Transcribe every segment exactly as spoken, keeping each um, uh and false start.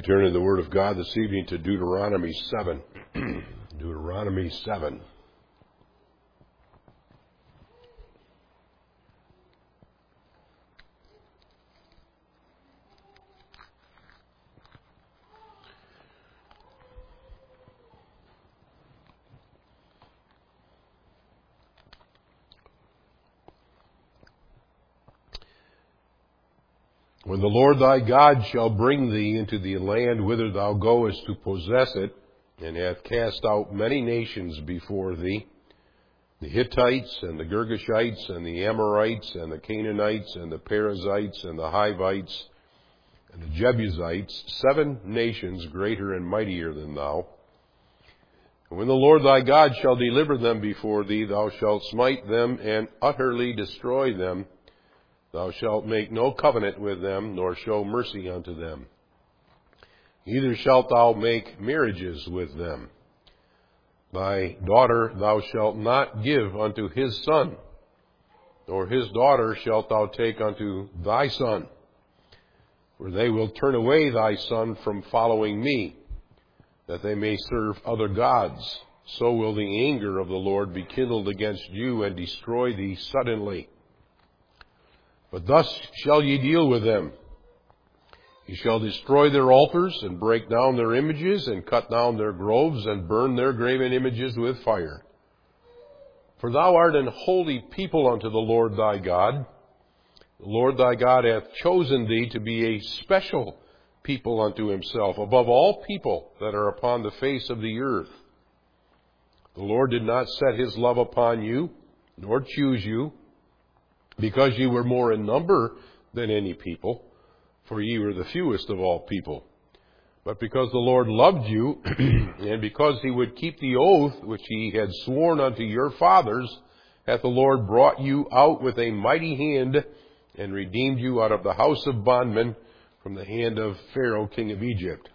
turn in the Word of God this evening to Deuteronomy seven. Deuteronomy seven. When the Lord thy God shall bring thee into the land whither thou goest to possess it, and hath cast out many nations before thee, the Hittites, and the Girgashites, and the Amorites, and the Canaanites, and the Perizzites, and the Hivites, and the Jebusites, seven nations greater and mightier than thou. And when the Lord thy God shall deliver them before thee, thou shalt smite them and utterly destroy them. Thou shalt make no covenant with them, nor show mercy unto them. Neither shalt thou make marriages with them. Thy daughter thou shalt not give unto his son, nor his daughter shalt thou take unto thy son. For they will turn away thy son from following me, that they may serve other gods. So will the anger of the Lord be kindled against you, and destroy thee suddenly. But thus shall ye deal with them. Ye shall destroy their altars, and break down their images, and cut down their groves, and burn their graven images with fire. For thou art an holy people unto the Lord thy God. The Lord thy God hath chosen thee to be a special people unto himself, above all people that are upon the face of the earth. The Lord did not set his love upon you, nor choose you, because ye were more in number than any people, for ye were the fewest of all people. But because the Lord loved you, and because he would keep the oath which he had sworn unto your fathers, hath the Lord brought you out with a mighty hand, and redeemed you out of the house of bondmen, from the hand of Pharaoh king of Egypt.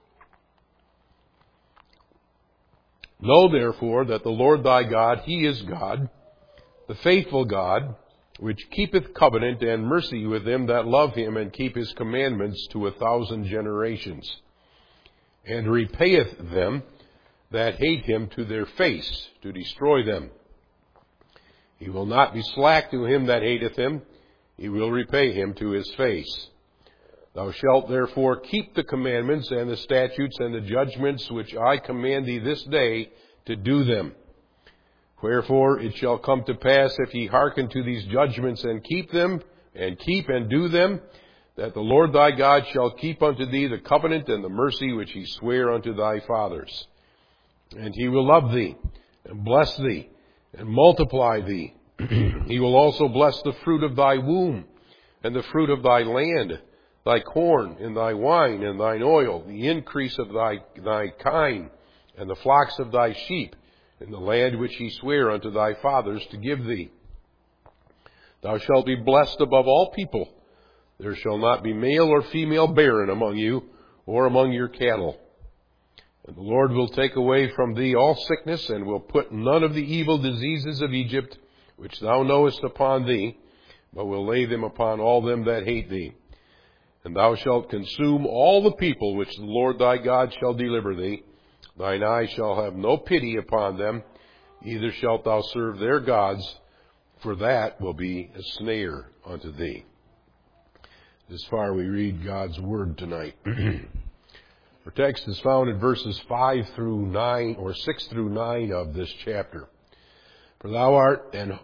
Know therefore that the Lord thy God, he is God, the faithful God, which keepeth covenant and mercy with them that love him, and keep his commandments to a thousand generations, and repayeth them that hate him to their face, to destroy them. He will not be slack to him that hateth him, he will repay him to his face. Thou shalt therefore keep the commandments and the statutes and the judgments which I command thee this day, to do them. Wherefore it shall come to pass, if ye hearken to these judgments and keep them, and keep and do them, that the Lord thy God shall keep unto thee the covenant and the mercy which he sware unto thy fathers. And he will love thee, and bless thee, and multiply thee. He will also bless the fruit of thy womb, and the fruit of thy land, thy corn, and thy wine, and thine oil, the increase of thy, thy kine, and the flocks of thy sheep, in the land which he sware unto thy fathers to give thee. Thou shalt be blessed above all people. There shall not be male or female barren among you, or among your cattle. And the Lord will take away from thee all sickness, and will put none of the evil diseases of Egypt, which thou knowest, upon thee, but will lay them upon all them that hate thee. And thou shalt consume all the people which the Lord thy God shall deliver thee. Thine eye shall have no pity upon them, neither shalt thou serve their gods, for that will be a snare unto thee. This far we read God's word tonight. Our text is found in verses five through nine, or six through nine of this chapter. For thou art an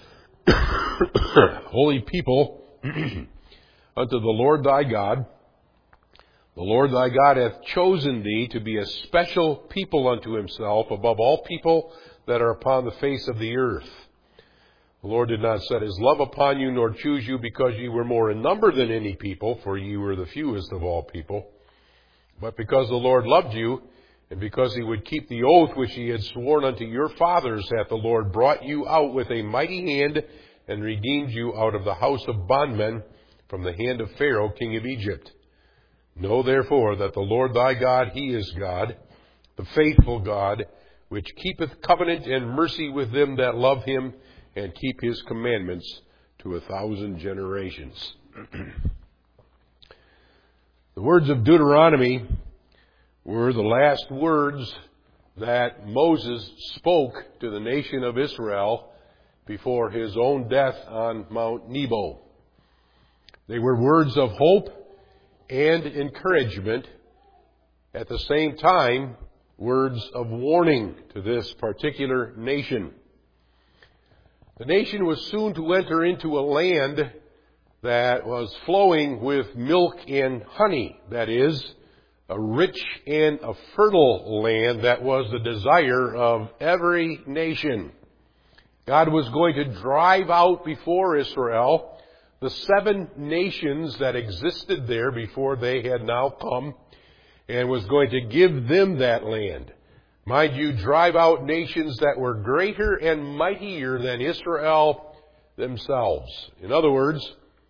holy people unto the Lord thy God. The Lord thy God hath chosen thee to be a special people unto himself, above all people that are upon the face of the earth. The Lord did not set his love upon you, nor choose you, because ye were more in number than any people, for ye were the fewest of all people. But because the Lord loved you, and because he would keep the oath which he had sworn unto your fathers, hath the Lord brought you out with a mighty hand, and redeemed you out of the house of bondmen, from the hand of Pharaoh king of Egypt. Know therefore that the Lord thy God, he is God, the faithful God, which keepeth covenant and mercy with them that love him, and keep his commandments to a thousand generations. The words of Deuteronomy were the last words that Moses spoke to the nation of Israel before his own death on Mount Nebo. They were words of hope and encouragement, at the same time, words of warning to this particular nation. The nation was soon to enter into a land that was flowing with milk and honey, that is, a rich and a fertile land that was the desire of every nation. God was going to drive out before Israel the seven nations that existed there before they had now come, and was going to give them that land. Mind you, drive out nations that were greater and mightier than Israel themselves. In other words,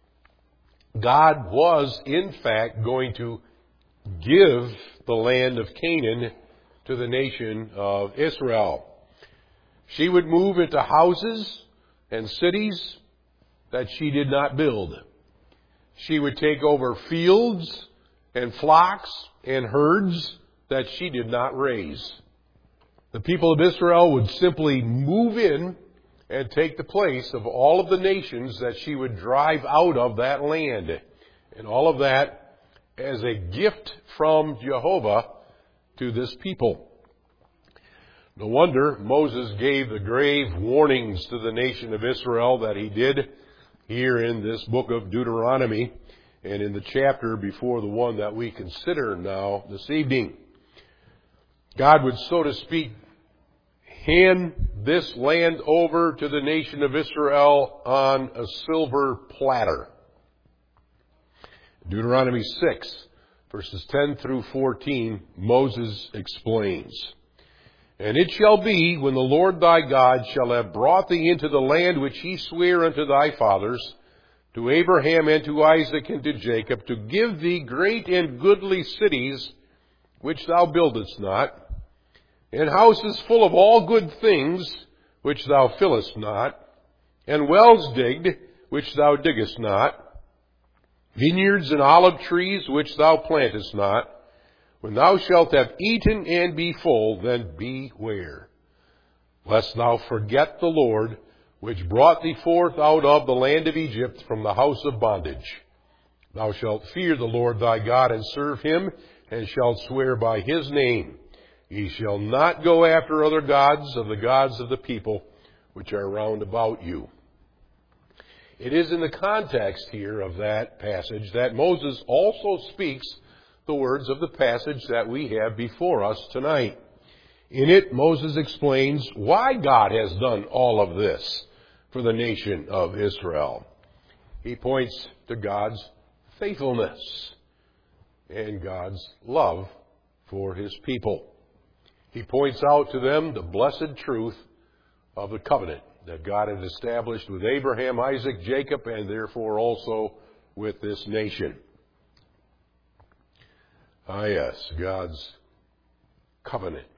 God was, in fact, going to give the land of Canaan to the nation of Israel. She would move into houses and cities that she did not build. She would take over fields and flocks and herds that she did not raise. The people of Israel would simply move in and take the place of all of the nations that she would drive out of that land. And all of that as a gift from Jehovah to this people. No wonder Moses gave the grave warnings to the nation of Israel that he did here in this book of Deuteronomy and in the chapter before the one that we consider now this evening. God would, so to speak, hand this land over to the nation of Israel on a silver platter. Deuteronomy six, verses ten through fourteen, Moses explains, "And it shall be, when the Lord thy God shall have brought thee into the land which he sware unto thy fathers, to Abraham and to Isaac and to Jacob, to give thee great and goodly cities, which thou buildest not, and houses full of all good things, which thou fillest not, and wells digged, which thou diggest not, vineyards and olive trees, which thou plantest not. When thou shalt have eaten and be full, then beware, lest thou forget the Lord, which brought thee forth out of the land of Egypt from the house of bondage. Thou shalt fear the Lord thy God, and serve him, and shalt swear by his name. Ye shall not go after other gods of the gods of the people which are round about you." It is in the context here of that passage that Moses also speaks the words of the passage that we have before us tonight. In it, Moses explains why God has done all of this for the nation of Israel. He points to God's faithfulness and God's love for his people. He points out to them the blessed truth of the covenant that God had established with Abraham, Isaac, Jacob, and therefore also with this nation. Ah, yes, God's covenant.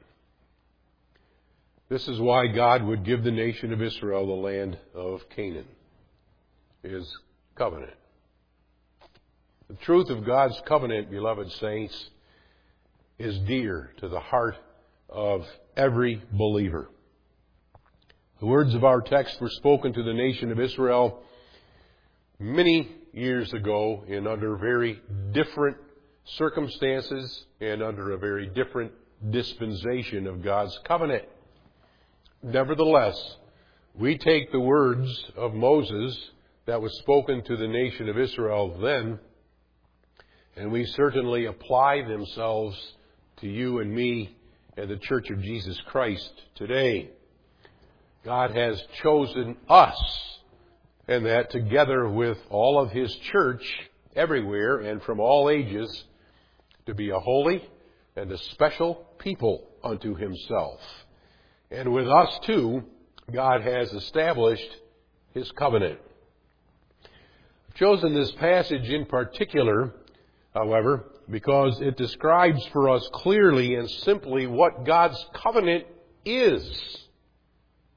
This is why God would give the nation of Israel the land of Canaan, his covenant. The truth of God's covenant, beloved saints, is dear to the heart of every believer. The words of our text were spoken to the nation of Israel many years ago and under very different circumstances and under a very different dispensation of God's covenant. Nevertheless, we take the words of Moses that was spoken to the nation of Israel then, and we certainly apply themselves to you and me and the Church of Jesus Christ today. God has chosen us, and that together with all of his church everywhere and from all ages, to be a holy and a special people unto himself. And with us too, God has established his covenant. I've chosen this passage in particular, however, because it describes for us clearly and simply what God's covenant is.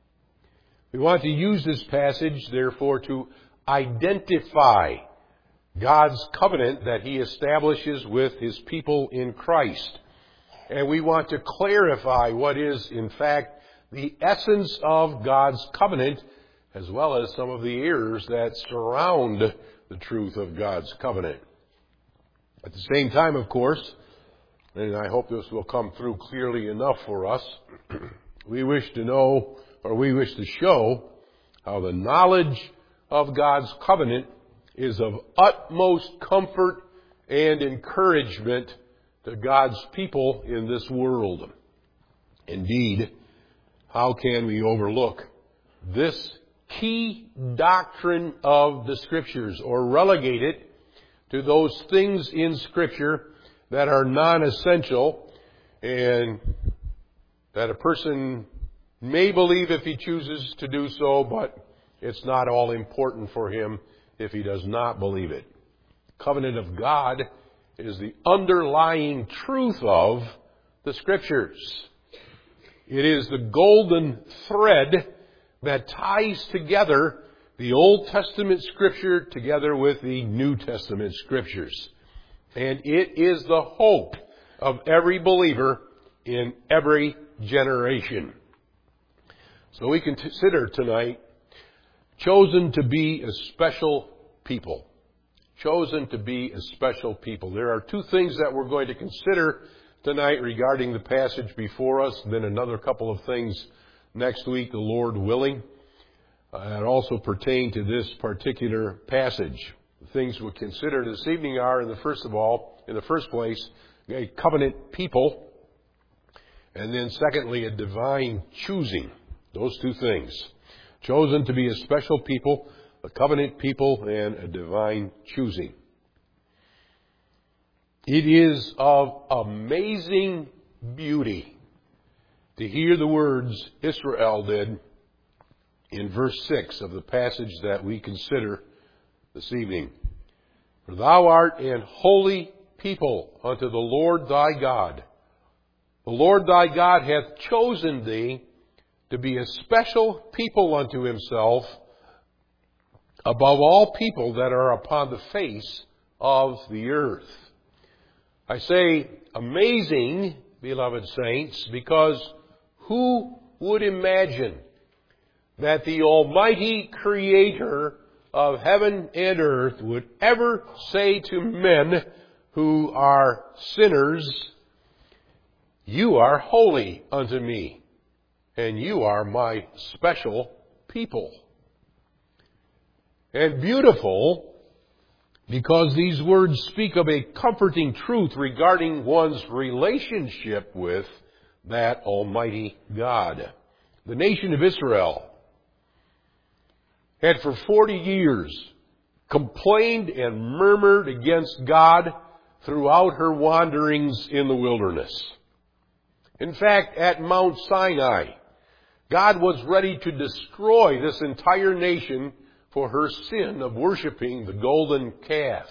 We want to use this passage, therefore, to identify God's covenant that He establishes with His people in Christ. And we want to clarify what is, in fact, the essence of God's covenant, as well as some of the errors that surround the truth of God's covenant. At the same time, of course, and I hope this will come through clearly enough for us, we wish to know, or we wish to show, how the knowledge of God's covenant is of utmost comfort and encouragement to God's people in this world. Indeed, how can we overlook this key doctrine of the Scriptures, or relegate it to those things in Scripture that are non-essential and that a person may believe if he chooses to do so, but it's not all important for him if he does not believe it. Covenant of God is the underlying truth of the Scriptures. It is the golden thread that ties together the Old Testament Scripture together with the New Testament Scriptures. And it is the hope of every believer in every generation. So we consider tonight, chosen to be a special people. Chosen to be a special people. There are two things that we're going to consider tonight regarding the passage before us, and then another couple of things next week, the Lord willing, uh, that also pertain to this particular passage. The things we'll consider this evening are, in the first of all, in the first place, a covenant people, and then secondly, a divine choosing. Those two things. Chosen to be a special people, a covenant people, and a divine choosing. It is of amazing beauty to hear the words Israel did in verse six of the passage that we consider this evening. For thou art an holy people unto the Lord thy God. The Lord thy God hath chosen thee to be a special people unto Himself above all people that are upon the face of the earth. I say amazing, beloved saints, because who would imagine that the Almighty Creator of heaven and earth would ever say to men who are sinners, you are holy unto me, and you are my special people. And beautiful, because these words speak of a comforting truth regarding one's relationship with that Almighty God. The nation of Israel had for forty years complained and murmured against God throughout her wanderings in the wilderness. In fact, at Mount Sinai, God was ready to destroy this entire nation for her sin of worshiping the golden calf.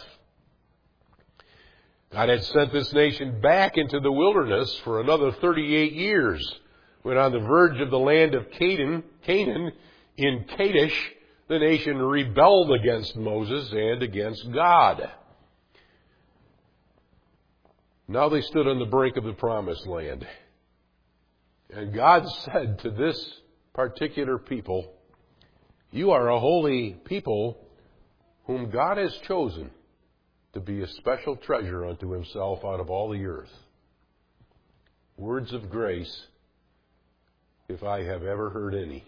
God had sent this nation back into the wilderness for another thirty-eight years, when on the verge of the land of Canaan, Canaan in Kadesh, the nation rebelled against Moses and against God. Now they stood on the brink of the promised land. And God said to this particular people, you are a holy people whom God has chosen to be a special treasure unto Himself out of all the earth. Words of grace, if I have ever heard any.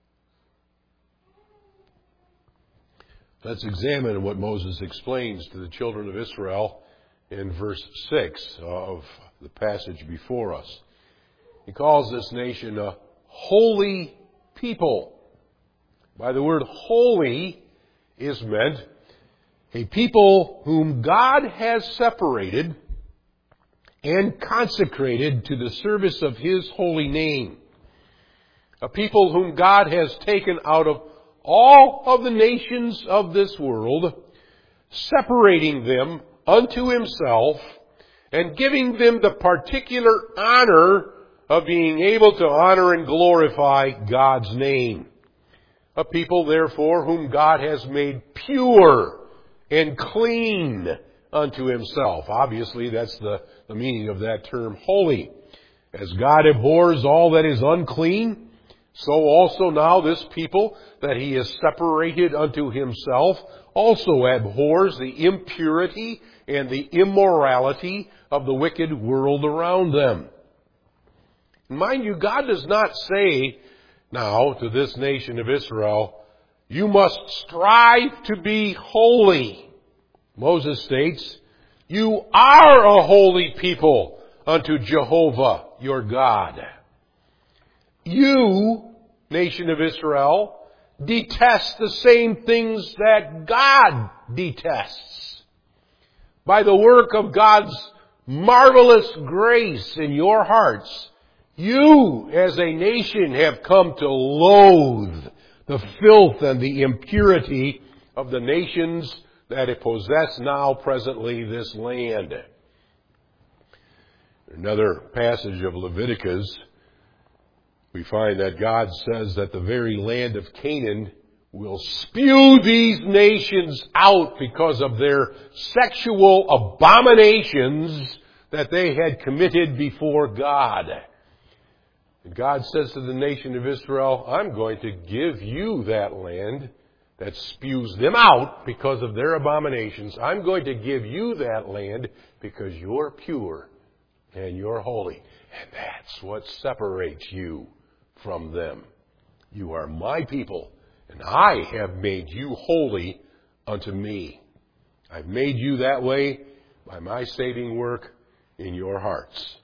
Let's examine what Moses explains to the children of Israel in verse six of the passage before us. He calls this nation a holy people. By the word holy is meant a people whom God has separated and consecrated to the service of His holy name. A people whom God has taken out of all of the nations of this world, separating them unto Himself and giving them the particular honor of being able to honor and glorify God's name. A people, therefore, whom God has made pure and clean unto himself. Obviously, that's the, the meaning of that term, holy. As God abhors all that is unclean, so also now this people that he has separated unto himself also abhors the impurity and the immorality of the wicked world around them. Mind you, God does not say now to this nation of Israel, you must strive to be holy. Moses states, you are a holy people unto Jehovah your God. You, nation of Israel, detest the same things that God detests. By the work of God's marvelous grace in your hearts, you as a nation have come to loathe the filth and the impurity of the nations that possess now presently this land. Another passage of Leviticus, we find that God says that the very land of Canaan will spew these nations out because of their sexual abominations that they had committed before God. And God says to the nation of Israel, I'm going to give you that land that spews them out because of their abominations. I'm going to give you that land because you're pure and you're holy. And that's what separates you from them. You are my people, and I have made you holy unto me. I've made you that way by my saving work in your hearts.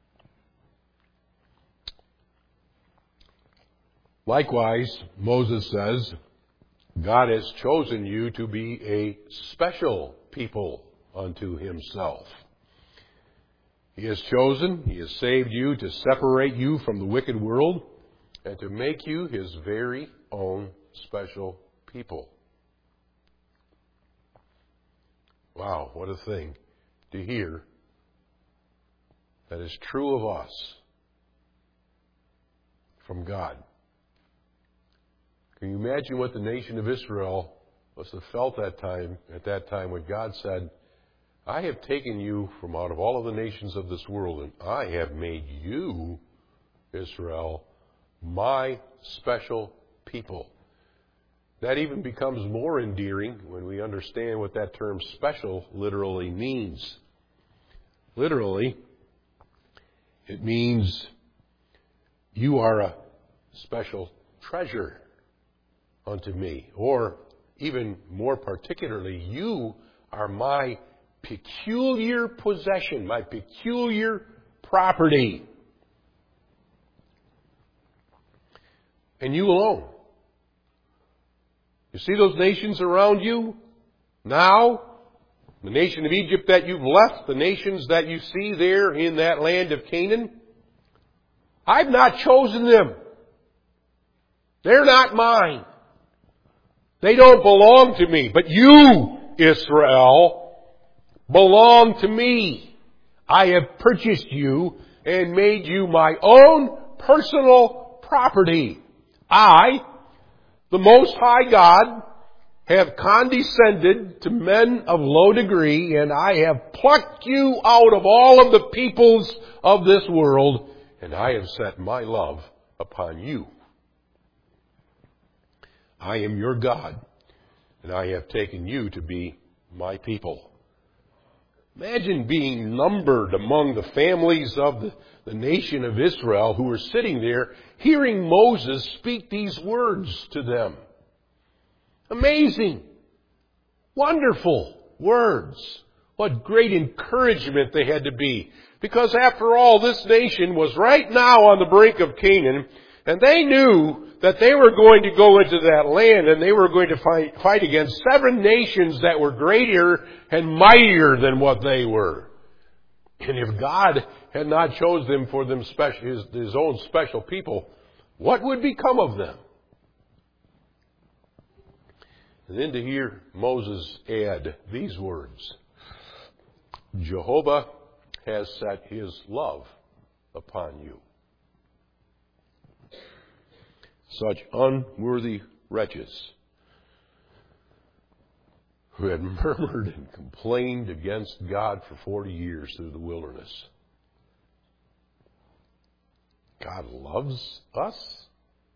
Likewise, Moses says, God has chosen you to be a special people unto himself. He has chosen, he has saved you to separate you from the wicked world and to make you his very own special people. Wow, what a thing to hear that is true of us from God. Can you imagine what the nation of Israel must have felt that time, at that time when God said, I have taken you from out of all of the nations of this world, and I have made you, Israel, my special people. That even becomes more endearing when we understand what that term special literally means. Literally, it means you are a special treasure unto me. Or even more particularly, you are my peculiar possession, my peculiar property. And you alone. You see those nations around you now? The nation of Egypt that you've left, the nations that you see there in that land of Canaan? I've not chosen them. They're not mine. They don't belong to me. But you, Israel, belong to me. I have purchased you and made you my own personal property. I, the Most High God, have condescended to men of low degree, and I have plucked you out of all of the peoples of this world, and I have set my love upon you. I am your God, and I have taken you to be my people. Imagine being numbered among the families of the, the nation of Israel who were sitting there hearing Moses speak these words to them. Amazing. Wonderful words. What great encouragement they had to be. Because after all, this nation was right now on the brink of Canaan, and they knew that they were going to go into that land and they were going to fight, fight against seven nations that were greater and mightier than what they were. And if God had not chosen them for them special, his, his own special people, what would become of them? And then to hear Moses add these words, Jehovah has set his love upon you. Such unworthy wretches who had murmured and complained against God for forty years through the wilderness. God loves us.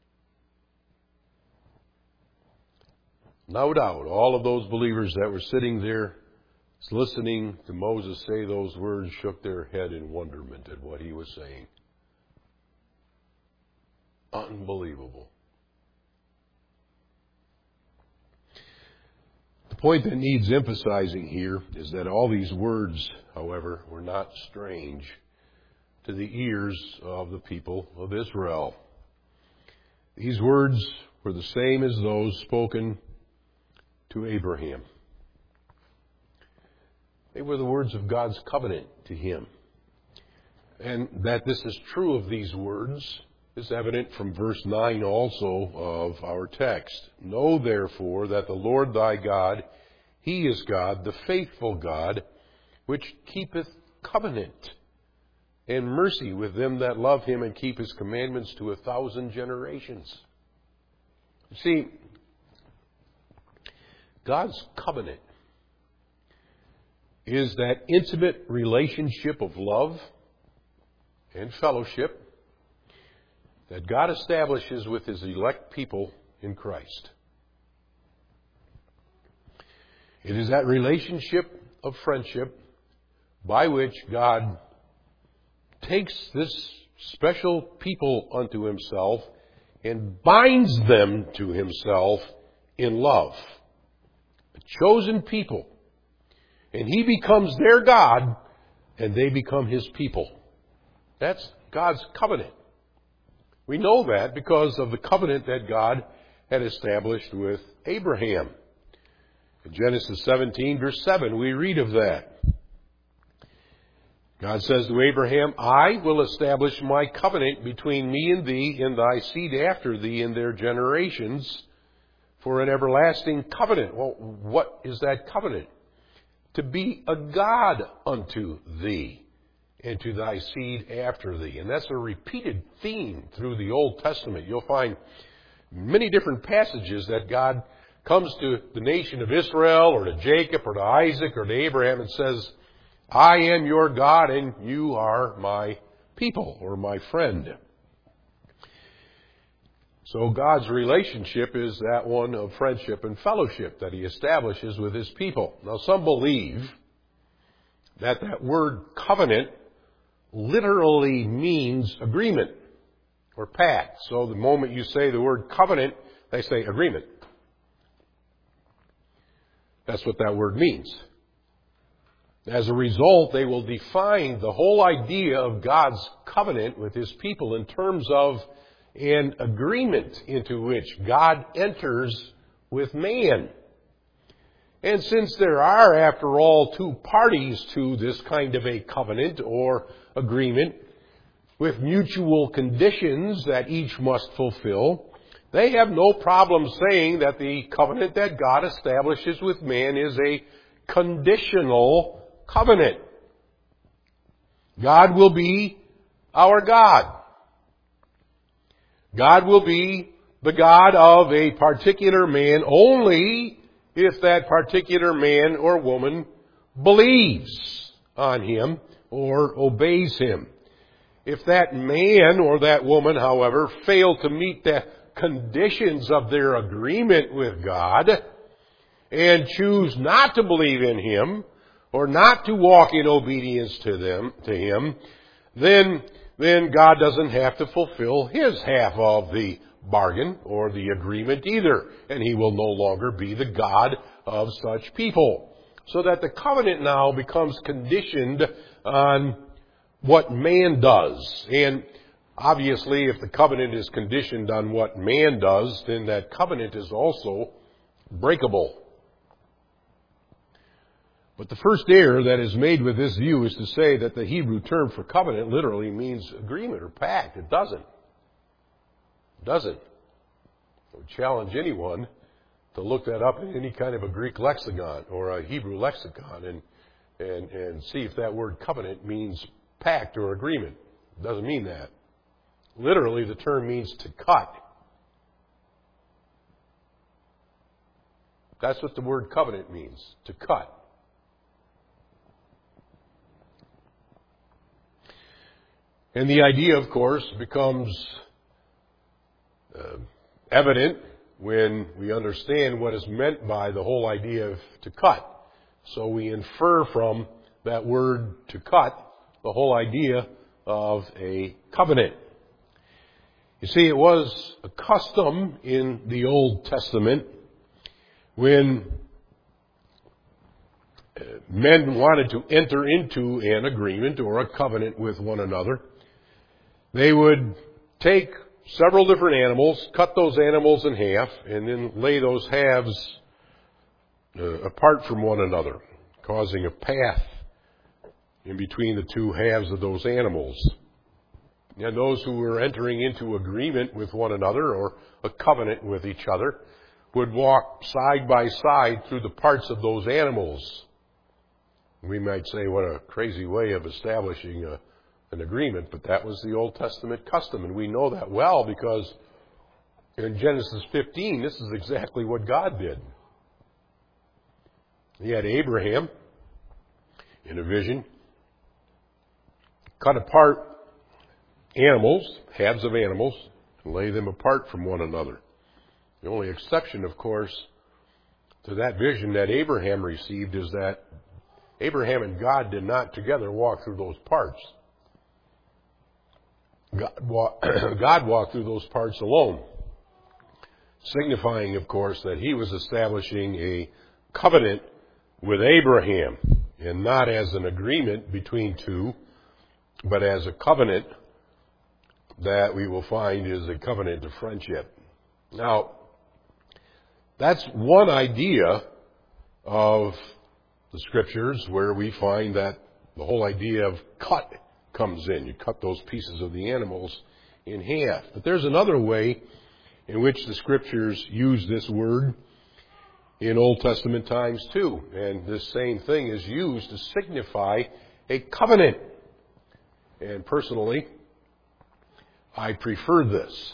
No doubt, all of those believers that were sitting there listening to Moses say those words shook their head in wonderment at what he was saying. Unbelievable. The point that needs emphasizing here is that all these words, however, were not strange to the ears of the people of Israel. These words were the same as those spoken to Abraham. They were the words of God's covenant to him. And that this is true of these words is evident from verse nine also of our text. Know therefore that the Lord thy God, He is God, the faithful God, which keepeth covenant and mercy with them that love Him and keep His commandments to a thousand generations. You see, God's covenant is that intimate relationship of love and fellowship that God establishes with His elect people in Christ. It is that relationship of friendship by which God takes this special people unto Himself and binds them to Himself in love. A chosen people. And He becomes their God, and they become His people. That's God's covenant. We know that because of the covenant that God had established with Abraham. In Genesis seventeen, verse seven, we read of that. God says to Abraham, I will establish my covenant between me and thee and thy seed after thee in their generations for an everlasting covenant. Well, what is that covenant? To be a God unto thee and to thy seed after thee. And that's a repeated theme through the Old Testament. You'll find many different passages that God comes to the nation of Israel or to Jacob or to Isaac or to Abraham and says, I am your God and you are my people or my friend. So God's relationship is that one of friendship and fellowship that He establishes with His people. Now some believe that that word covenant literally means agreement or pact. So the moment you say the word covenant, they say agreement. That's what that word means. As a result, they will define the whole idea of God's covenant with His people in terms of an agreement into which God enters with man. And since there are, after all, two parties to this kind of a covenant or agreement with mutual conditions that each must fulfill, they have no problem saying that the covenant that God establishes with man is a conditional covenant. God will be our God. God will be the God of a particular man only if that particular man or woman believes on Him or obeys Him. If that man or that woman, however, fail to meet the conditions of their agreement with God and choose not to believe in Him or not to walk in obedience to them, to Him, then, then God doesn't have to fulfill His half of the bargain or the agreement either, and He will no longer be the God of such people. So that the covenant now becomes conditioned on what man does. And obviously, if the covenant is conditioned on what man does, then that covenant is also breakable. But the first error that is made with this view is to say that the Hebrew term for covenant literally means agreement or pact. It doesn't. It doesn't. I would challenge anyone to look that up in any kind of a Greek lexicon or a Hebrew lexicon and, and, and see if that word covenant means pact or agreement. It doesn't mean that. Literally, the term means to cut. That's what the word covenant means, to cut. And the idea, of course, becomes uh, evident when we understand what is meant by the whole idea of to cut. So we infer from that word to cut the whole idea of a covenant. You see, it was a custom in the Old Testament when men wanted to enter into an agreement or a covenant with one another. They would take several different animals, cut those animals in half, and then lay those halves uh, apart from one another, causing a path in between the two halves of those animals. And those who were entering into agreement with one another or a covenant with each other would walk side by side through the parts of those animals. We might say, what a crazy way of establishing a an agreement, but that was the Old Testament custom, and we know that well because in Genesis fifteen, this is exactly what God did. He had Abraham, in a vision, cut apart animals, halves of animals, and lay them apart from one another. The only exception, of course, to that vision that Abraham received is that Abraham and God did not together walk through those parts. God walked, God walked through those parts alone, signifying, of course, that he was establishing a covenant with Abraham, and not as an agreement between two, but as a covenant that we will find is a covenant of friendship. Now, that's one idea of the Scriptures where we find that the whole idea of cut comes in. You cut those pieces of the animals in half. But there's another way in which the Scriptures use this word in Old Testament times too. And this same thing is used to signify a covenant. And personally, I prefer this.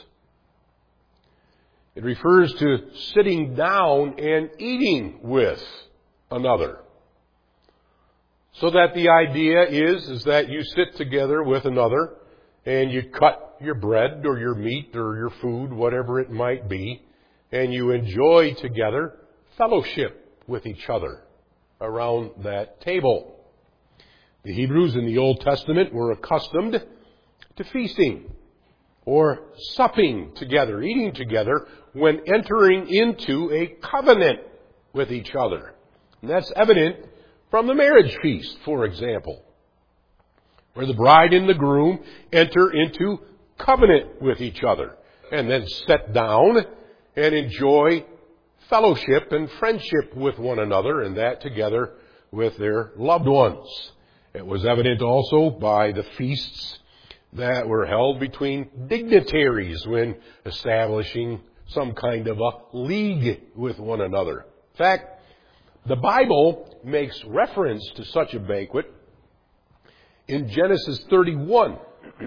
It refers to sitting down and eating with another. So that the idea is, is that you sit together with another and you cut your bread or your meat or your food, whatever it might be, and you enjoy together fellowship with each other around that table. The Hebrews in the Old Testament were accustomed to feasting or supping together, eating together when entering into a covenant with each other. And that's evident from the marriage feast, for example, where the bride and the groom enter into covenant with each other and then sit down and enjoy fellowship and friendship with one another, and that together with their loved ones. It was evident also by the feasts that were held between dignitaries when establishing some kind of a league with one another. In fact, the Bible makes reference to such a banquet in Genesis thirty-one,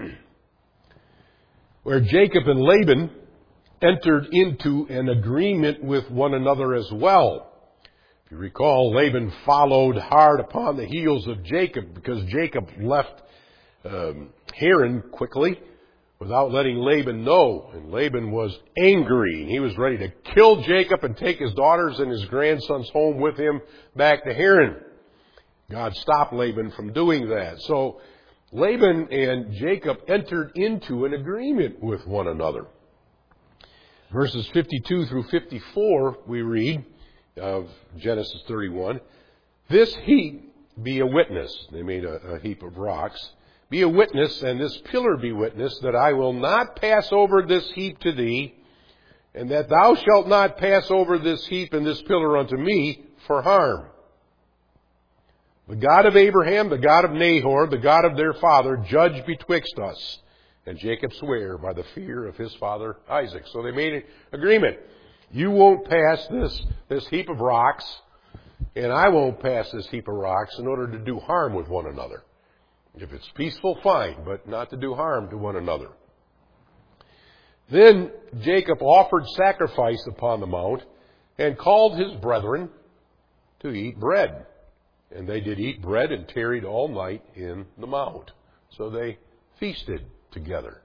where Jacob and Laban entered into an agreement with one another as well. If you recall, Laban followed hard upon the heels of Jacob because Jacob left um, Haran quickly without letting Laban know. And Laban was angry, and he was ready to kill Jacob and take his daughters and his grandsons home with him back to Haran. God stopped Laban from doing that. So Laban and Jacob entered into an agreement with one another. Verses fifty-two through fifty-four, we read of Genesis thirty-one, "This heap be a witness." They made a, a heap of rocks. "Be a witness, and this pillar be witness, that I will not pass over this heap to thee, and that thou shalt not pass over this heap and this pillar unto me for harm. The God of Abraham, the God of Nahor, the God of their father, judge betwixt us." And Jacob sware by the fear of his father Isaac. So they made an agreement. You won't pass this, this heap of rocks, and I won't pass this heap of rocks in order to do harm with one another. If it's peaceful, fine, but not to do harm to one another. Then Jacob offered sacrifice upon the mount, and called his brethren to eat bread. And they did eat bread and tarried all night in the mount. So they feasted together.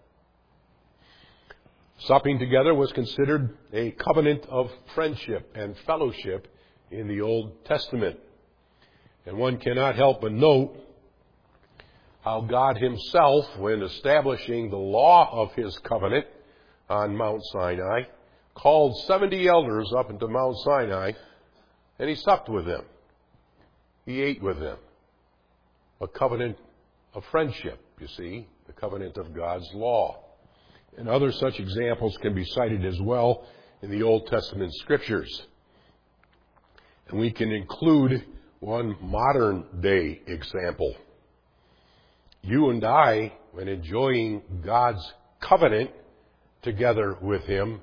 Supping together was considered a covenant of friendship and fellowship in the Old Testament. And one cannot help but note how God himself, when establishing the law of his covenant on Mount Sinai, called seventy elders up into Mount Sinai, and he supped with them. He ate with them. A covenant of friendship, you see, the covenant of God's law. And other such examples can be cited as well in the Old Testament Scriptures. And we can include one modern day example. You and I, when enjoying God's covenant together with him,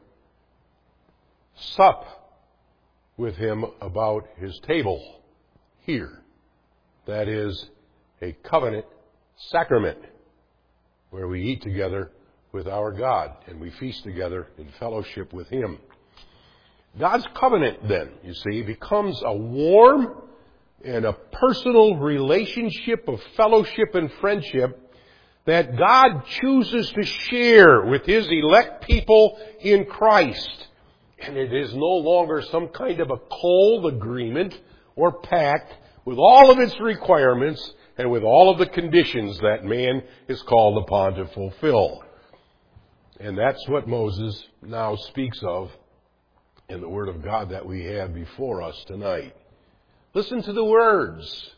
sup with him about his table here. That is a covenant sacrament where we eat together with our God and we feast together in fellowship with him. God's covenant then, you see, becomes a warm and a personal relationship of fellowship and friendship that God chooses to share with his elect people in Christ. And it is no longer some kind of a cold agreement or pact with all of its requirements and with all of the conditions that man is called upon to fulfill. And that's what Moses now speaks of in the Word of God that we have before us tonight. Listen to the words.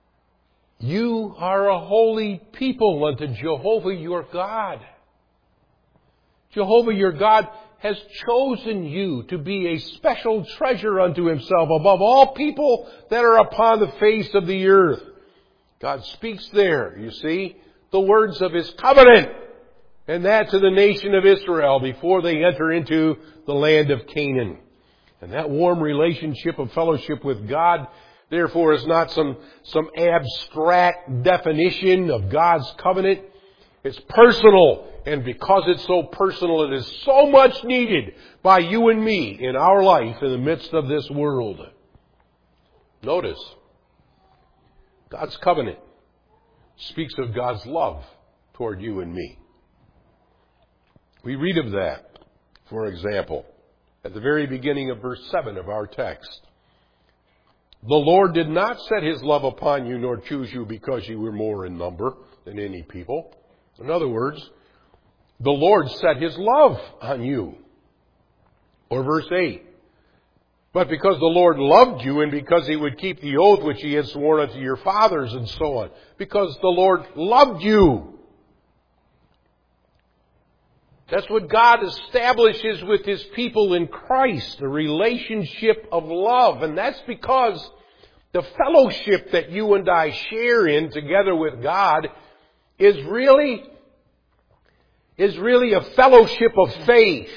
You are a holy people unto Jehovah your God. Jehovah your God has chosen you to be a special treasure unto himself above all people that are upon the face of the earth. God speaks there, you see, the words of his covenant, and that to the nation of Israel before they enter into the land of Canaan. And that warm relationship of fellowship with God, therefore, is not some, some abstract definition of God's covenant. It's personal. And because it's so personal, it is so much needed by you and me in our life in the midst of this world. Notice, God's covenant speaks of God's love toward you and me. We read of that, for example, at the very beginning of verse seven of our text. The Lord did not set his love upon you nor choose you because you were more in number than any people. In other words, the Lord set his love on you. Or verse eight. But because the Lord loved you and because he would keep the oath which he had sworn unto your fathers and so on. Because the Lord loved you. That's what God establishes with his people in Christ, a relationship of love. And that's because the fellowship that you and I share in together with God is really, is really a fellowship of faith.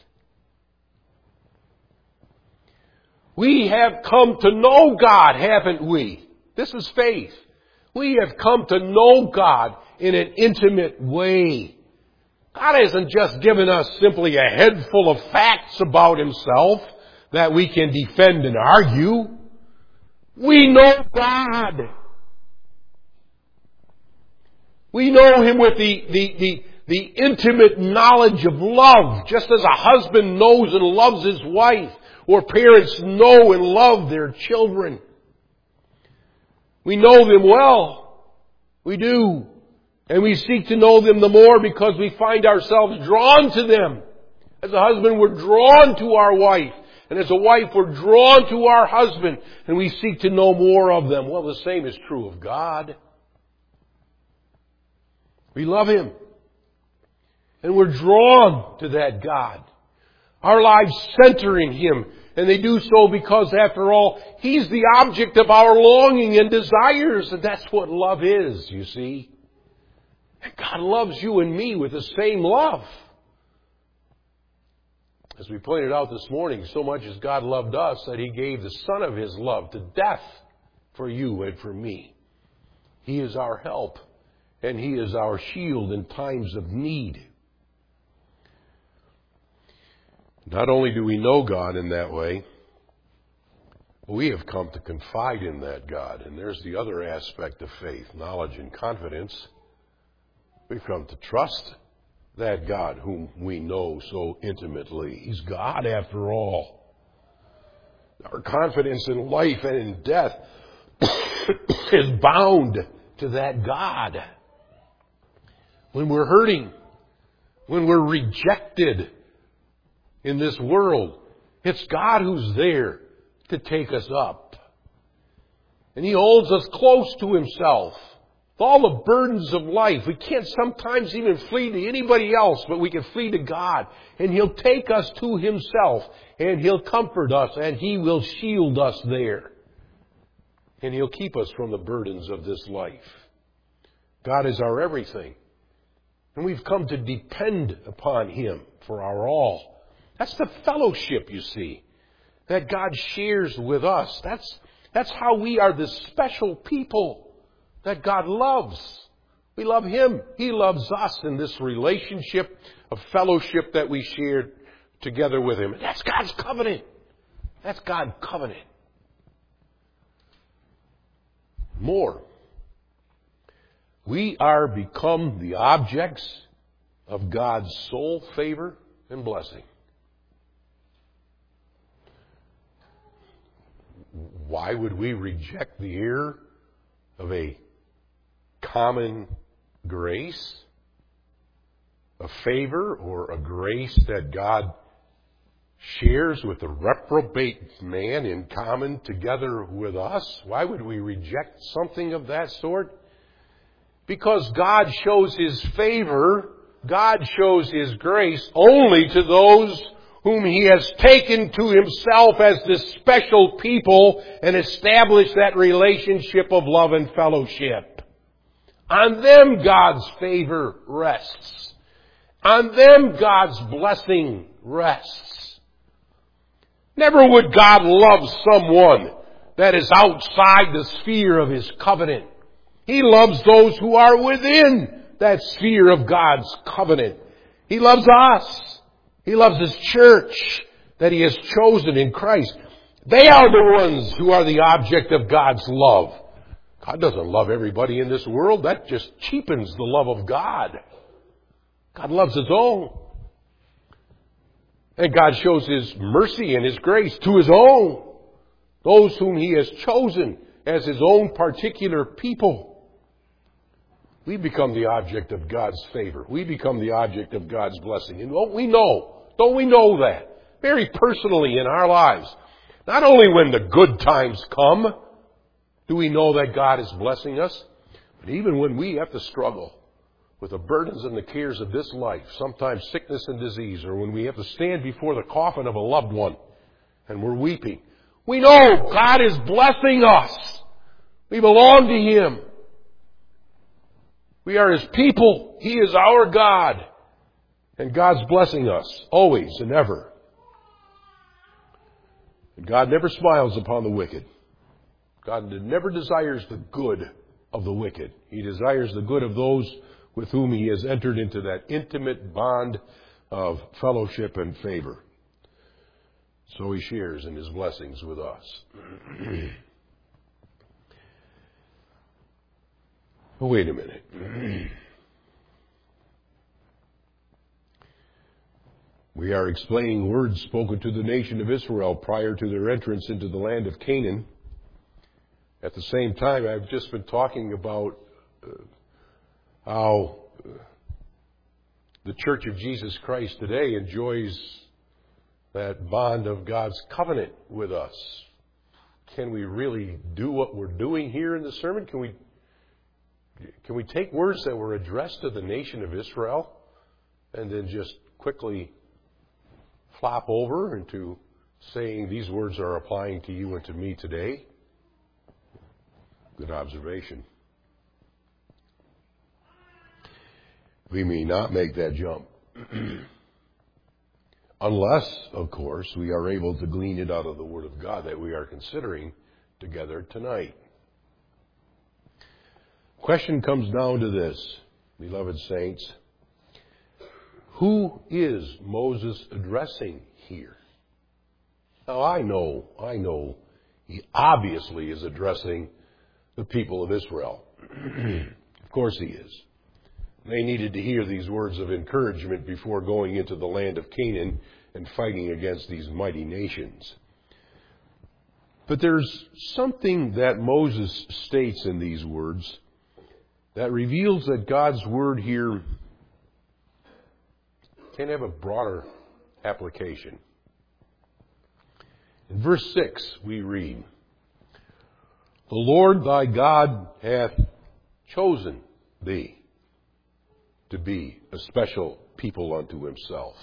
We have come to know God, haven't we? This is faith. We have come to know God in an intimate way. God hasn't just given us simply a head full of facts about himself that we can defend and argue. We know God. We know him with the, the, the, the intimate knowledge of love, just as a husband knows and loves his wife, or parents know and love their children. We know them well. We do. And we seek to know them the more because we find ourselves drawn to them. As a husband, we're drawn to our wife. And as a wife, we're drawn to our husband. And we seek to know more of them. Well, the same is true of God. We love him. And we're drawn to that God. Our lives center in him. And they do so because, after all, he's the object of our longing and desires. And that's what love is, you see. And God loves you and me with the same love. As we pointed out this morning, so much as God loved us that he gave the Son of his love to death for you and for me. He is our help, and he is our shield in times of need. Not only do we know God in that way, We have come to confide in that God. And there's the other aspect of faith, knowledge and confidence. We've come to trust that God whom we know so intimately. He's God after all. Our confidence in life and in death is bound to that God. When we're hurting, when we're rejected in this world, it's God who's there to take us up. And He holds us close to Himself. With all the burdens of life, we can't sometimes even flee to anybody else, but we can flee to God. And He'll take us to Himself, and He'll comfort us, and He will shield us there. And He'll keep us from the burdens of this life. God is our everything. And we've come to depend upon Him for our all. That's the fellowship, you see, that God shares with us. That's, that's how we are the special people that God loves. We love Him. He loves us in this relationship of fellowship that we share together with Him. That's God's covenant. That's God's covenant. More. We are become the objects of God's sole favor and blessing. Why would we reject the ear of a common grace, a favor or a grace that God shares with the reprobate man in common together with us? Why would we reject something of that sort? Because God shows His favor, God shows His grace only to those whom He has taken to Himself as this special people and established that relationship of love and fellowship. On them God's favor rests. On them God's blessing rests. Never would God love someone that is outside the sphere of His covenant. He loves those who are within that sphere of God's covenant. He loves us. He loves His church that He has chosen in Christ. They are the ones who are the object of God's love. God doesn't love everybody in this world. That just cheapens the love of God. God loves His own. And God shows His mercy and His grace to His own. Those whom He has chosen as His own particular people. We become the object of God's favor. We become the object of God's blessing. And don't we know, don't we know that? Very personally in our lives. Not only when the good times come, do we know that God is blessing us, but even when we have to struggle with the burdens and the cares of this life, sometimes sickness and disease, or when we have to stand before the coffin of a loved one and we're weeping, we know God is blessing us. We belong to Him. We are His people. He is our God. And God's blessing us always and ever. And God never smiles upon the wicked. God never desires the good of the wicked. He desires the good of those with whom He has entered into that intimate bond of fellowship and favor. So He shares in His blessings with us. Oh, wait a minute. We are explaining words spoken to the nation of Israel prior to their entrance into the land of Canaan. At the same time, I've just been talking about uh, how uh, the Church of Jesus Christ today enjoys that bond of God's covenant with us. Can we really do what we're doing here in the sermon? Can we Can we take words that were addressed to the nation of Israel and then just quickly flop over into saying these words are applying to you and to me today? Good observation. We may not make that jump. Unless, of course, we are able to glean it out of the Word of God that we are considering together tonight. Question comes down to this, beloved saints. Who is Moses addressing here? Now, I know, I know He obviously is addressing the people of Israel. Of course he is. They needed to hear these words of encouragement before going into the land of Canaan and fighting against these mighty nations. But there's something that Moses states in these words that reveals that God's word here can have a broader application. In verse six we read, "The Lord thy God hath chosen thee to be a special people unto himself."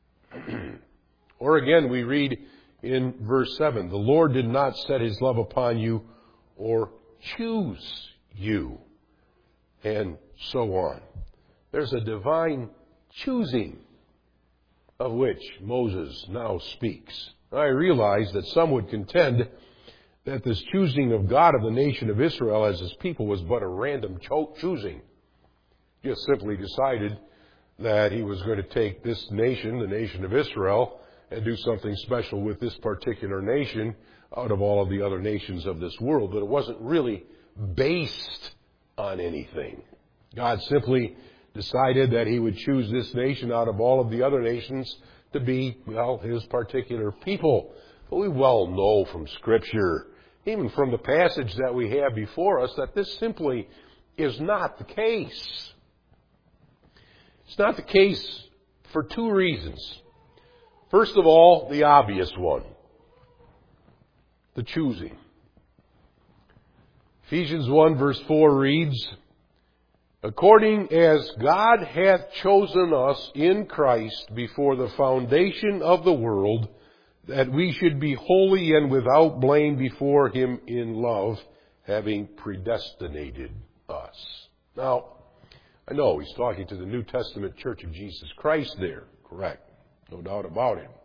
Or again we read in verse seven, "The Lord did not set his love upon you or choose you," and so on. There's a divine choosing of which Moses now speaks. I realize that some would contend that this choosing of God of the nation of Israel as his people was but a random cho- choosing. He just simply decided that he was going to take this nation, the nation of Israel, and do something special with this particular nation out of all of the other nations of this world. But it wasn't really based on anything. God simply decided that he would choose this nation out of all of the other nations to be, well, his particular people. But we well know from Scripture, even from the passage that we have before us, that this simply is not the case. It's not the case for two reasons. First of all, the obvious one, the choosing. Ephesians one verse four reads, "According as God hath chosen us in Christ before the foundation of the world, that we should be holy and without blame before him in love, having predestinated us." Now, I know he's talking to the New Testament Church of Jesus Christ there, correct? No doubt about it.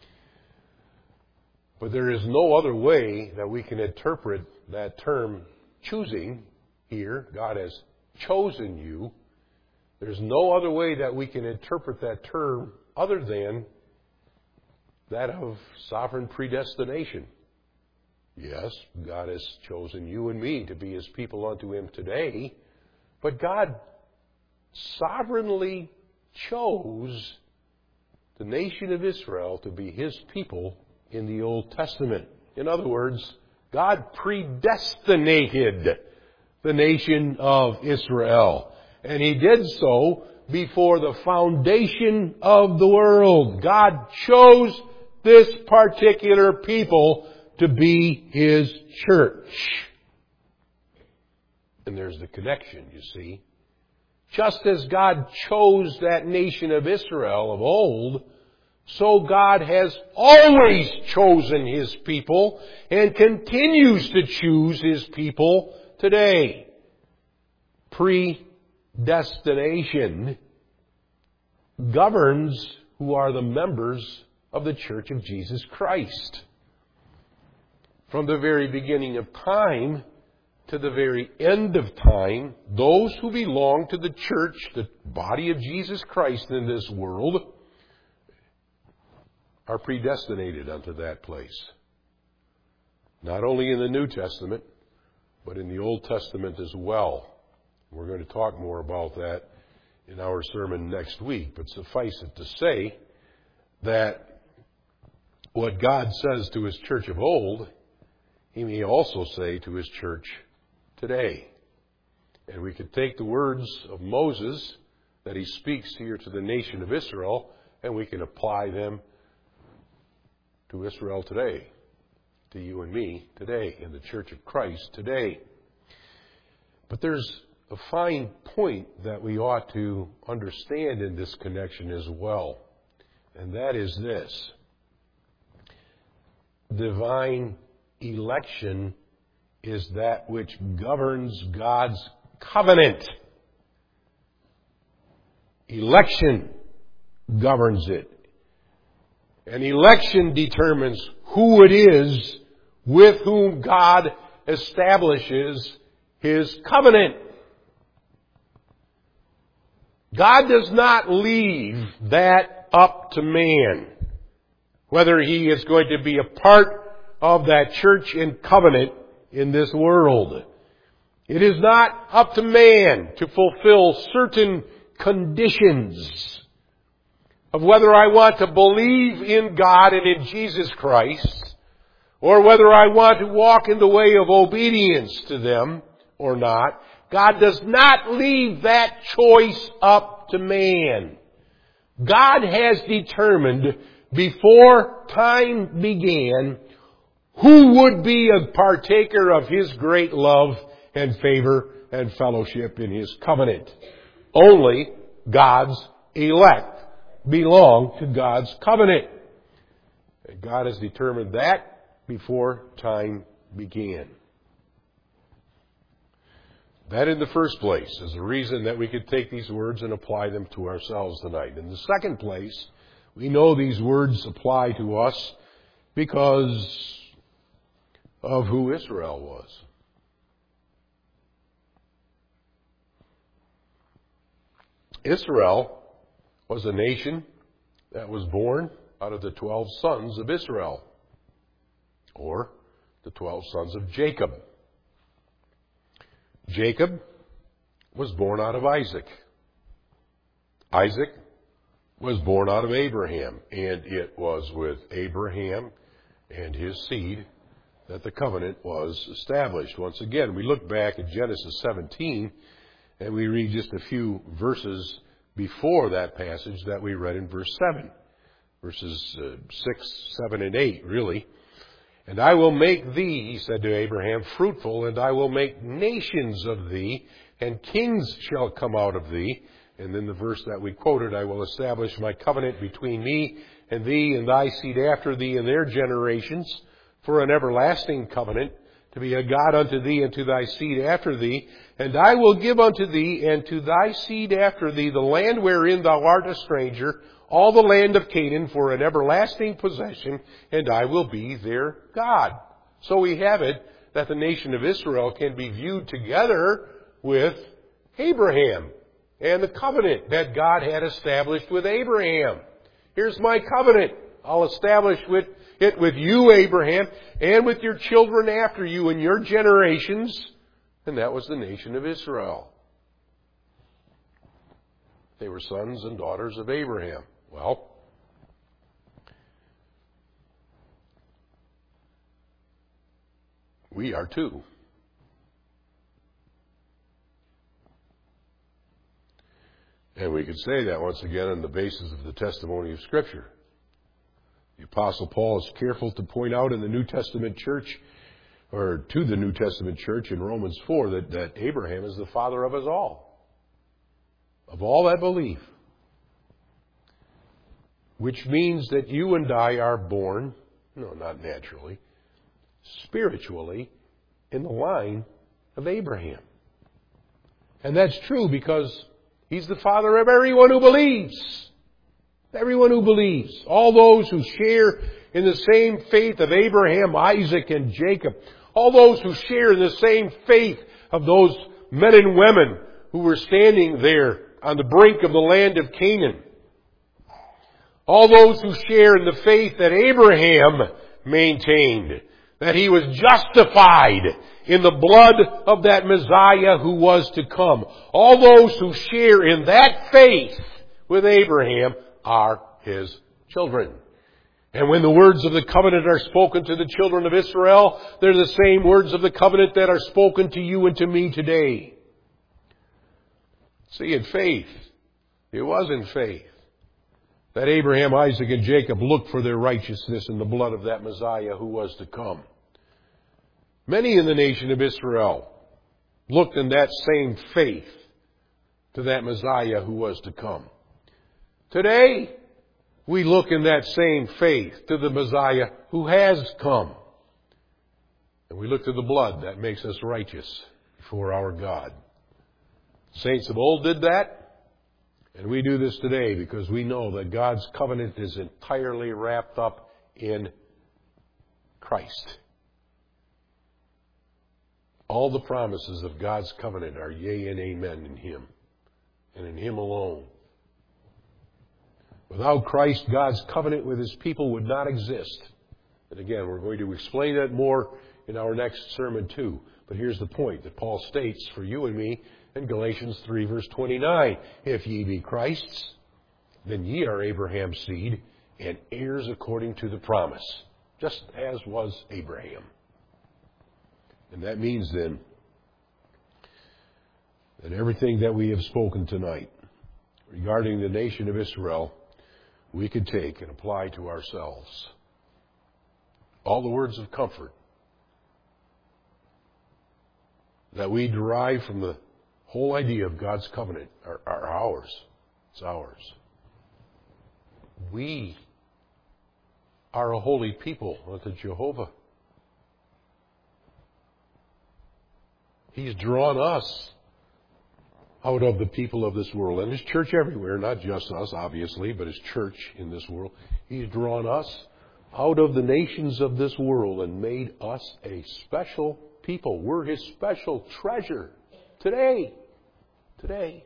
But there is no other way that we can interpret that term choosing here. God has chosen you. There's no other way that we can interpret that term other than that of sovereign predestination. Yes, God has chosen you and me to be his people unto him today, but God sovereignly chose the nation of Israel to be his people in the Old Testament. In other words, God predestinated the nation of Israel. And he did so before the foundation of the world. God chose this particular people to be his church. And there's the connection, you see. Just as God chose that nation of Israel of old, so God has always chosen his people and continues to choose his people today. Predestination governs who are the members of the Church of Jesus Christ. From the very beginning of time to the very end of time, those who belong to the church, the body of Jesus Christ in this world, are predestinated unto that place. Not only in the New Testament, but in the Old Testament as well. We're going to talk more about that in our sermon next week, but suffice it to say that what God says to his church of old, he may also say to his church today. And we could take the words of Moses that he speaks here to the nation of Israel, and we can apply them to Israel today, to you and me today, in the Church of Christ today. But there's a fine point that we ought to understand in this connection as well, and that is this: divine election is that which governs God's covenant. Election governs it. And election determines who it is with whom God establishes his covenant. God does not leave that up to man, whether he is going to be a part of that church and covenant in this world. It is not up to man to fulfill certain conditions of whether I want to believe in God and in Jesus Christ, or whether I want to walk in the way of obedience to them or not. God does not leave that choice up to man. God has determined before time began who would be a partaker of His great love and favor and fellowship in His covenant. Only God's elect belong to God's covenant. And God has determined that before time began. That in the first place is the reason that we could take these words and apply them to ourselves tonight. In the second place, we know these words apply to us because of who Israel was. Israel was a nation that was born out of the twelve sons of Israel, or the twelve sons of Jacob. Jacob was born out of Isaac. Isaac was born out of Abraham, and it was with Abraham and his seed that the covenant was established. Once again, we look back at Genesis seventeen, and we read just a few verses before that passage that we read in verse seven. Verses uh, six, seven, and eight, really. And I will make thee, he said to Abraham, fruitful, and I will make nations of thee, and kings shall come out of thee. And then the verse that we quoted, I will establish my covenant between me and thee and thy seed after thee and their generations for an everlasting covenant, to be a God unto thee and to thy seed after thee. And I will give unto thee and to thy seed after thee the land wherein thou art a stranger, all the land of Canaan for an everlasting possession, and I will be their God. So we have it that the nation of Israel can be viewed together with Abraham and the covenant that God had established with Abraham. Here's my covenant. I'll establish with it with you, Abraham, and with your children after you and your generations. And that was the nation of Israel. They were sons and daughters of Abraham. Well, we are too. And we could say that once again on the basis of the testimony of Scripture. The Apostle Paul is careful to point out in the New Testament church, or to the New Testament church in Romans four, that, that Abraham is the father of us all. Of all that believe. Which means that you and I are born, no, not naturally, spiritually, in the line of Abraham. And that's true because he's the father of everyone who believes. Everyone who believes. All those who share in the same faith of Abraham, Isaac, and Jacob. All those who share in the same faith of those men and women who were standing there on the brink of the land of Canaan. All those who share in the faith that Abraham maintained, that he was justified in the blood of that Messiah who was to come. All those who share in that faith with Abraham are his children. And when the words of the covenant are spoken to the children of Israel, they're the same words of the covenant that are spoken to you and to me today. See, in faith, it was in faith that Abraham, Isaac, and Jacob looked for their righteousness in the blood of that Messiah who was to come. Many in the nation of Israel looked in that same faith to that Messiah who was to come. Today, we look in that same faith to the Messiah who has come. And we look to the blood that makes us righteous before our God. Saints of old did that. And we do this today because we know that God's covenant is entirely wrapped up in Christ. All the promises of God's covenant are yea and amen in Him, and in Him alone. Without Christ, God's covenant with His people would not exist. And again, we're going to explain that more in our next sermon too. But here's the point that Paul states for you and me in Galatians three, verse twenty-nine. If ye be Christ's, then ye are Abraham's seed and heirs according to the promise, just as was Abraham. And that means then that everything that we have spoken tonight regarding the nation of Israel, we could take and apply to ourselves. All the words of comfort that we derive from the whole idea of God's covenant are, are ours. It's ours. We are a holy people unto Jehovah. He's drawn us out of the people of this world. And His church everywhere, not just us, obviously, but His church in this world. He's drawn us out of the nations of this world and made us a special people. We're His special treasure today. Today.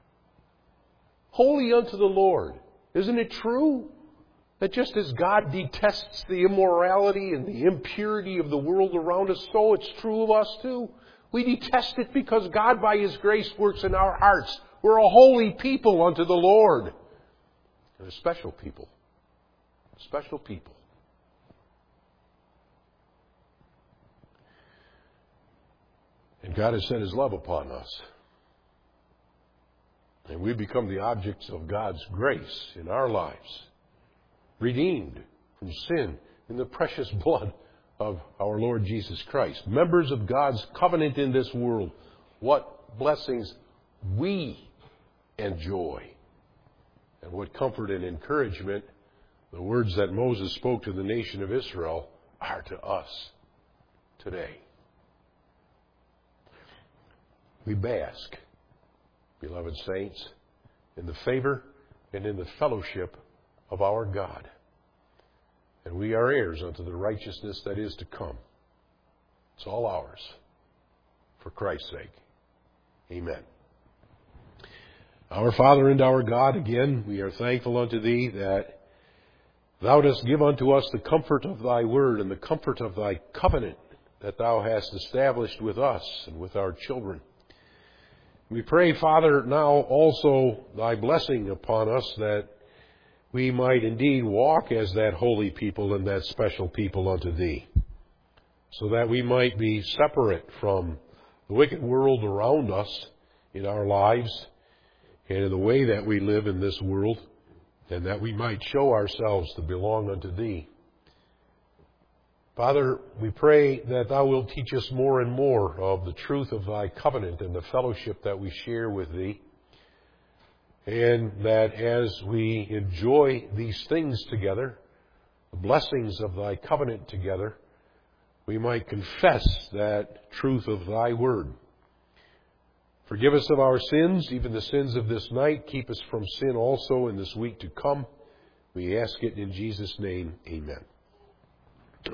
Holy unto the Lord. Isn't it true that just as God detests the immorality and the impurity of the world around us, so it's true of us too? We detest it because God, by His grace, works in our hearts. We're a holy people unto the Lord. And a special people. A special people. And God has sent His love upon us. And we become the objects of God's grace in our lives. Redeemed from sin in the precious blood of our Lord Jesus Christ. Members of God's covenant in this world. What blessings we enjoy. And what comfort and encouragement the words that Moses spoke to the nation of Israel are to us today. We bask, beloved saints, in the favor and in the fellowship of our God. And we are heirs unto the righteousness that is to come. It's all ours, for Christ's sake. Amen. Our Father and our God, again, we are thankful unto Thee that Thou dost give unto us the comfort of Thy word and the comfort of Thy covenant that Thou hast established with us and with our children. We pray, Father, now also Thy blessing upon us that we might indeed walk as that holy people and that special people unto Thee, so that we might be separate from the wicked world around us in our lives and in the way that we live in this world, and that we might show ourselves to belong unto Thee. Father, we pray that Thou wilt teach us more and more of the truth of Thy covenant and the fellowship that we share with Thee, and that as we enjoy these things together, the blessings of Thy covenant together, we might confess that truth of Thy word. Forgive us of our sins, even the sins of this night. Keep us from sin also in this week to come. We ask it in Jesus' name. Amen.